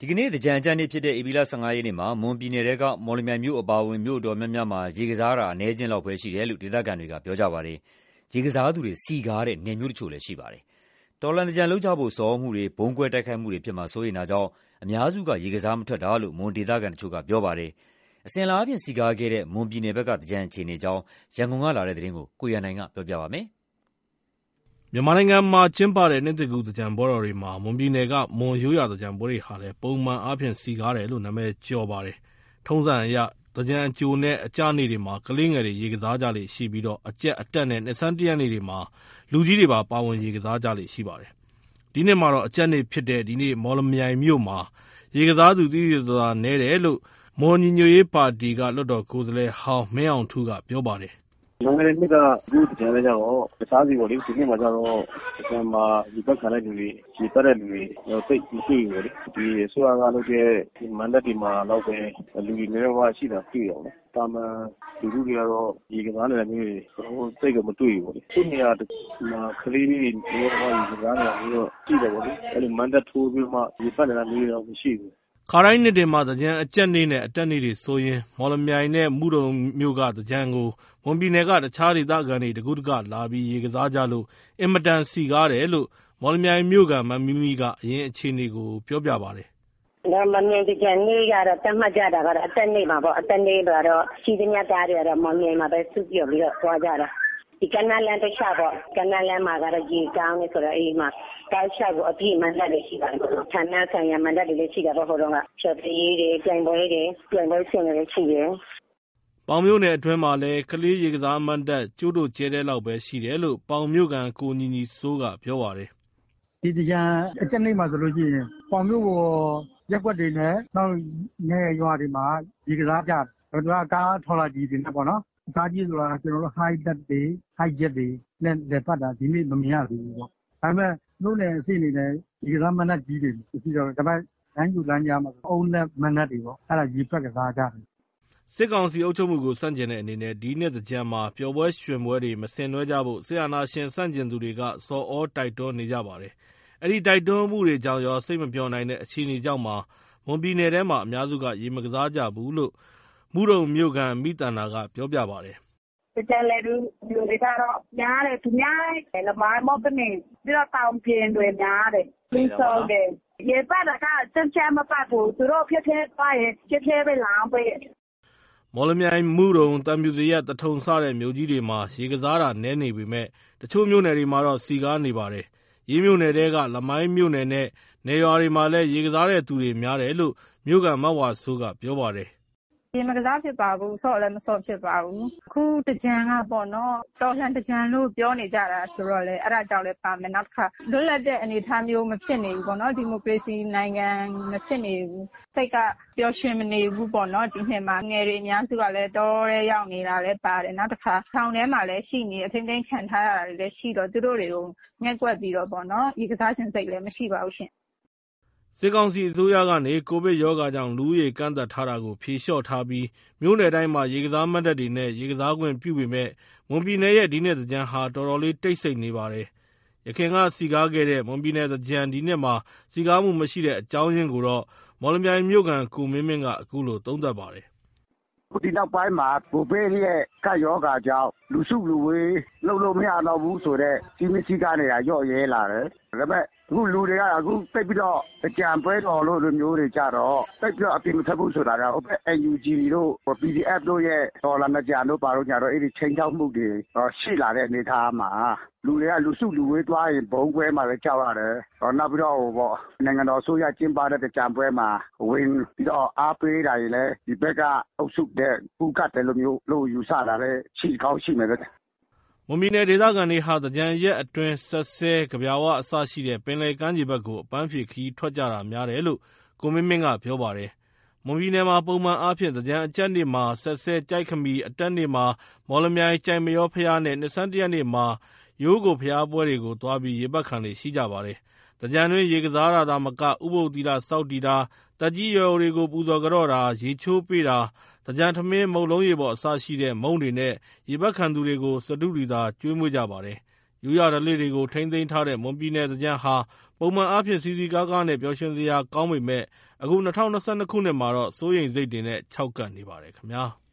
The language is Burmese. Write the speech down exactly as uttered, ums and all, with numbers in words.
ဒီကနေ့သင်္ကြန်အကြတ်နေ့ဖြစ်တဲ့ဧပြီလဆယ့်ငါးရက်နေ့မှာမွန်ပြည်နယ်ထဲကမော်လမြိုင်မြို့အပါအဝင်မြို့အတော်များများမှာရေကစားတာအနည်းချင်းလောက်ပဲရှိတယ်လို့ဒေသခံတွေကပြောကြပါတယ်။ရေကစားသူတွေစီကားတဲ့နယ်မြို့တချို့လည်းရှိပါတယ်။တော်လန်သင်္ကြန်လုပ်ကြဖို့စောမှုတွေဘုံကွဲတိုက်ခိုက်မှုတွေဖြစ်မှာစိုးရိမ်တာကြောင့်အများစုကရေကစားမထွက်တာလို့မွန်ဒေသခံတချို့ကပြောပါတယ်။အစဉ်လာအပြင်စီကားခဲ့တဲ့မွန်ပြည်နယ်ဘက်ကသင်္ကြန်အခြေအနေကြောင်းရန်ကုန်ကလာတဲ့သတင်းကိုကိုရန်နိုင်ကပြောပြပါမယ်။မြန်မာနိုင်ငံမှာကျင်းပတဲ့နှစ်သစ်ကူးသင်္ကြန်ပွဲတော်တွေမှာမွန်ပြည်နယ်ကမွန်ရိုးရာသင်္ကြန်ပွဲတွေဟာလည်းပုံမှန်အားဖြင့်စည်ကားတယ်လို့နာမည်ကျော်ပါတယ်။ထုံးစံအရသင်္ကြန်အကြိုနဲ့အကျနေ့တွေမှာကလေးငယ်တွေရေကစားကြလေ့ရှိပြီးတော့အကျက်အတက်နဲ့နှစ်ဆန်းတစ်ရက်နေ့တွေမှာလူကြီးတွေပါပါဝင်ရေကစားကြလေ့ရှိပါတယ်။ဒီနှစ်မှာတော့အကျက်နေ့ဖြစ်တဲ့ဒီနေ့မော်လမြိုင်မြို့မှာရေကစားသူသိသိသာသာနည်းတယ်လို့မွန်ညီညွတ်ရေးပါတီကလွှတ်တော်ကိုယ်စားလှယ်ဟောင်းမင်းအောင်ထူးကပြောပါတယ်။နိုင်ငံရေးကအခုကျန်တဲ့ကြောင့်တခြားစီပေါ့လေဒီနေ့မှာကျတော့ဒီကမှာဒီဘက်ခံတဲ့လူတွေဒီပတ်တဲ့လူတွေတော့သိမရှိဘူးလေဒီဆိုရကလို့ကျဒီမန္တလေးမှာတော့ပဲလူတွေမျိုးပါရှိတာတွေ့ရောလေတာမန်လူတွေကတော့ဒီကစားနေတဲ့မျိုးတွေသိကမတွေ့ဘူးလေသူနေရာမှာခလေးတွေမျိုးပါဒီကစားနေတာမျိုးကြည့်တယ်ပေါ့လေအဲ့လိုမန္တထိုးပြီးမှဒီပတ်နေတာမျိုးတော့မရှိဘူးခါတိုင်းနှစ်တွေမှာသင်္ကြန်အကျက်နေ့နဲ့အတက်နေ့တွေဆိုရင်မော်လမြိုင်နဲ့မုဒုံမြို့ကသင်္ကြန်ကိုမွန်ပြည်နယ်ကတခြားဒေသခံတွေတကူးတကလာပြီးရေကစားကြလို့အင်မတန်စီကားတယ်လို့မော်လမြိုင်မြို့ကမမီမီကအရင်အခြေအနေကိုပြောပြပါတယ်။ဒါမမြင်သင်္ကြန်နေ့ကတော့တတ်မှတ်ကြတာကတော့အတက်နေ့မှာပေါ့အတက်နေ့ကတော့စီးသမျှသားတွေကတော့မော်လမြိုင်မှာပဲစုပြုံပြီးတော့သွားကြတာ။ဒီကနလန်တခြားပေါ့ကနလန်မှာကတော့ရေကောင်းနေဆိုတော့အေးမှာတောက်လျှောက်ကိုအပြည့်မန္တလေးရှိပါတယ်။ဌာနဆိုင်ရာမန္တလေးလေးရှိတာပေါ့ဟိုတုန်းကဖြတ်ပြေးတွေပြိုင်ပွဲတွေပြိုင်ပွဲဆင်တွေရှိတယ်။ပေါင်မြို့နယ်အတွင်းမှာလည်းကလေးရေကစားမတ်တပ်ကျိုးတို့ကျဲတဲ့လောက်ပဲရှိတယ်လို့ပေါင်မြို့ကန်ကိုညီညီစိုးကပြောပါတယ်။ဒီတရားအကျက်နေ့မှာဆိုလို့ရှိရင်ပေါင်မြို့ကိုရက်ွက်တွေနဲ့နောက်ငယ်ရွာတွေမှာရေကစားကြတယ်။တို့ကကားထော်လာကြီးတွေနဲ့ပေါ့နော်။ကားကြီးဆိုတာကျွန်တော်တို့ high တက်တွေ high jet တွေနဲ့လက်ပတ်တာဒီနေ့မမြင်ရသေးဘူးပေါ့။ဒါပေမဲ့တို့နယ်အစီအနေနဲ့ဒီကစားမနက်ကြီးတွေရှိတော့ဒါပေမဲ့လမ်းယူလမ်းကြားမှာအုံးနဲ့မနက်တွေပေါ့အဲ့ဒါရေဖက်ကစားကြတယ်စစ်ကောင်စီအုပ်ချုပ်မှုကိုစန့်ကျင်တဲ့အနေနဲ့ဒီနှစ်သင်္ကြန်မှာပျော်ပွဲရွှင်ပွဲတွေမဆင်နွှဲကြဖို့စစ်အာဏာရှင်စန့်ကျင်သူတွေကစော်ဩတိုက်တွန်းနေကြပါတယ်။အဲ့ဒီတိုက်တွန်းမှုတွေကြောင့်ရောစိတ်မပျော်နိုင်တဲ့အခြေအနေကြောင့်မှမွန်ပြည်နယ်ထဲမှာအများစုကရေမကစားကြဘူးလို့မုဒုံမြို့ကန်မိတန်နာကပြောပြပါတယ်။တကြလေလူလူတွေကတော့များတယ်သူများတယ်လမိုင်းမော့ပနေပြီးတော့တောင်ပြင်းတွေများတယ်ပြီးဆိုတယ်ရေပတ်တာကစမ်းချမ်းမပတ်ဘူးသူတို့ဖြစ်ဖြစ်ပါရဲ့ဖြစ်ဖြစ်ပဲလောင်းပဲမော်လမြိုင်မုဒုံတံပြူစရက်တထုံစတဲ့မြို့ကြီးတွေမှာရေကစားတာနည်းနေပေမဲ့တချို့မြို့နယ်တွေမှာတော့စီကားနေပါတယ်ရေးမြို့နယ်တဲကလမိုင်းမြို့နယ်နဲ့နေရွာတွေမှာလည်းရေကစားတဲ့သူတွေများတယ်လို့မြို့ကန်မဝါဆိုးကပြောပါတယ်ရေမကစားဖြစ်ပါဘူးဆော့လည်းမဆော့ဖြစ်ပါဘူးအခုတကြံကပေါ့နော်တော်လှန်တကြံလို့ပြောနေကြတာဆိုတော့လေအဲ့ဒါကြောင့်လည်းပါမယ်နောက်တစ်ခါလွတ်လပ်တဲ့အနေအထားမျိုးမဖြစ်နေဘူးပေါ့နော်ဒီမိုကရေစီနိုင်ငံမဖြစ်နေဘူးစိတ်ကပျော်ရွှင်မနေဘူးပေါ့နော်ဒီနှစ်မှာငယ်တွေအများစုကလည်းတော်ရဲရောက်နေတာလည်းပါတယ်နောက်တစ်ခါဆောင်းထဲမှာလည်းရှိနေအထင်းထင်းခံထားရတာတွေလည်းရှိတော့သူတို့တွေကိုငှက်ကွက်ပြီးတော့ပေါ့နော်ရေကစားခြင်းစိတ်လည်းမရှိပါဘူးရှင်စစ်ကောင်စီအစိုးရကနေကိုဗစ်ရောဂါကြောင့်လူဦးရေကန့်သတ်ထားတာကိုဖြေလျှော့ထားပြီးမြို့နယ်တိုင်းမှာရေကစားမတ်တပ်တွေနဲ့ရေကစားခွင့်ပြုပေမဲ့မွန်ပြည်နယ်ရဲ့ဒီနှစ်သင်္ကြန်ဟာတော်တော်လေးတိတ်ဆိတ်နေပါတယ်။ရခိုင်ကစီကားခဲ့တဲ့မွန်ပြည်နယ်သင်္ကြန်ဒီနှစ်မှာစီကားမှုမရှိတဲ့အကြောင်းရင်းကိုတော့မော်လမြိုင်မြို့ကန်ကိုမင်းမင်းကအခုလိုသုံးသပ်ပါတယ်။ဒီနောက်ပိုင်းမှာကိုဗစ်ရဲ့ကပ်ရောဂါကြောင့်လူစုလူဝေးလှုပ်လို့မရတော့ဘူးဆိုတော့စီမီစီကားနေတာရော့ရဲလာတယ်။ဒါပေမဲ့အခုလူတွေကအခုတိတ်ပြီးတော့ကြံပွဲတော်လို့လူမျိုးတွေကြတော့တိတ်ပြီးတော့အပြင်မထွက်ဘူးဆိုတာကဟိုဘက် အန် ယူ ဂျီ တို့ ပီ ဒီ အက်ဖ် တို့ရဲ့တော်လာမကြံတို့ပါတော့ကြတော့အဲ့ဒီချိန်ချောက်မှုတွေရှိလာတဲ့အနေအထားမှာလူတွေကလူစုလူဝေးသွားရင်ဘုံပွဲမှာပဲကြောက်ရတယ်။နောက်ပြီးတော့ဟိုပေါ့နိုင်ငံတော်ဆိုရကျင်းပတဲ့ကြံပွဲမှာဝင်ပြီးတော့အားပေးတာတွေလည်းဒီဘက်ကအုပ်စုတဲ့ပူကတ်တယ်လို့မျိုးလို့ယူဆတာလည်းရှိကောင်းရှိမယ်ပဲမွန်ပြည်နယ်ဒေသခံတွေဟာသင်္ကြန်ရက်အတွင်းဆက်ဆဲကြပြာဝအစရှိတဲ့ပင်လယ်ကမ်းခြေဘက်ကိုအပန်းဖြေခရီးထွက်ကြတာများတယ်လို့ကိုမင်းမင်းကပြောပါတယ်။မွန်ပြည်နယ်မှာပုံမှန်အားဖြင့်သင်္ကြန်အကျက်နေ့မှာဆက်ဆဲကြိုက်ခမီအတက်နေ့မှာမော်လမြိုင်ကြိုင်မရောဖျားနဲ့နှစ်ဆန်းတရက်နေ့မှာရိုးကိုဖျားပွဲတွေကိုသွားပြီးရေပတ်ခံတွေရှိကြပါတယ်။သင်္ကြန်တွင်ရေကစားတာသာမကဥပုသ်သီလစောင့်တည်တာတက်ကြီးရွယ်အိုတွေကိုပူဇော်ကြော့တာရေချိုးပေးတာသင်္ကြန်ထမင်းမုံလုံးရေပေါ်အစရှိတဲ့မုံတွေနဲ့ရေပတ်ခံသူတွေကိုစတုဒီသာကျွေးမွေးကြပါတယ်။ရိုးရာဓလေ့တွေကိုထိန်းသိမ်းထားတဲ့မွန်ပြည်နယ်သင်္ကြန်ဟာပုံမှန်အားဖြင့်စည်စည်ကားကားနဲ့ပျော်ရွှင်စရာကောင်းပေမဲ့အခု၂၀၂၂ခုနှစ်မှာတော့စိုးရိမ်စိတ်တွေနဲ့ခြောက်ကပ်နေပါတယ်ခင်ဗျာ။